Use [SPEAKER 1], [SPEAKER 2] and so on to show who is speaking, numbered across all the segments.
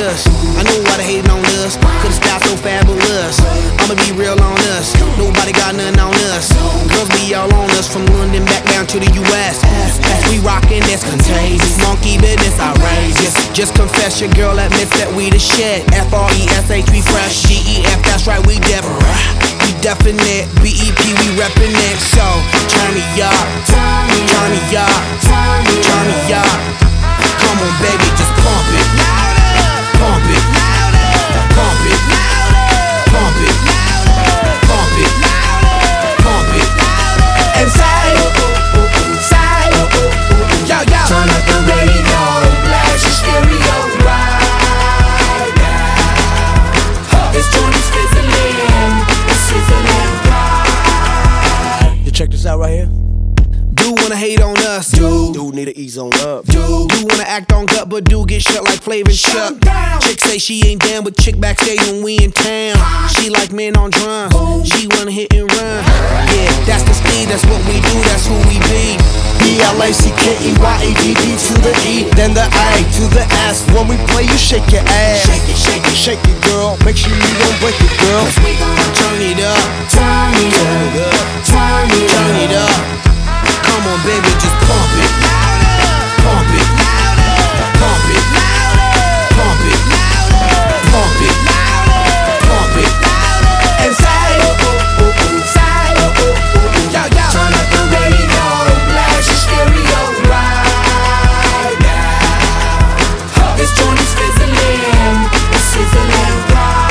[SPEAKER 1] us. I know why they hating on us, cause the style so fabulous. I'ma be real on us, nobody got nothing on us. Girls be all on us, from London back down to the US. We rockin', that's contagious, monkey business outrageous. Just confess your girl admits that we the shit. F-R-E-S-H, we fresh. G-E-F, that's right, we definite. B-E-P, we reppin' it. So, turn me up, turn me up, turn me up. Come on baby, just pump it, pump it, pump it, pump it, pump it, pump it. And say, yo, yo.
[SPEAKER 2] Turn up the radio, blast your stereo right now. This joint is fizzling, it's sizzling right.
[SPEAKER 1] You check this out right here. Do wanna hate on us, do need to ease on up, do wanna act on gut, but do get shut like Flavor Chuck. Chick say she ain't down, but chick backstage when we in town. She like men on drum, she wanna hit and run. Yeah, that's the speed, that's what we do, that's who we be.
[SPEAKER 3] B-L-A-C-K-E-Y-A-D-D to the E, then the A to the S. When we play, you shake your ass.
[SPEAKER 2] Shake it, shake it,
[SPEAKER 3] shake it, girl. Make sure you don't break it, girl.
[SPEAKER 2] Cause we gon'
[SPEAKER 1] Turn it up,
[SPEAKER 2] turn it up, turn it
[SPEAKER 1] turn it up. Come on baby, just pump it, pump it, pump it, pump it, pump it, pump it. And say, yo, yo.
[SPEAKER 2] turn up the radio, blast your stereo right now. This joint is fizzling, it's sizzling right.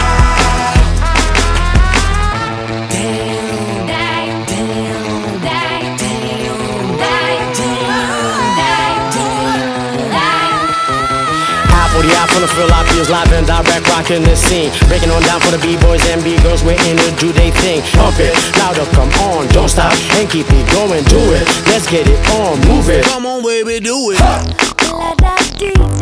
[SPEAKER 4] From the Philippines, live and direct, rocking the scene. Breaking on down for the B-boys and B-girls, we're in to do they thing. Pump it, louder, come on, don't stop, and keep it going, do it. Let's get it on, move it.
[SPEAKER 1] Come on baby, do it.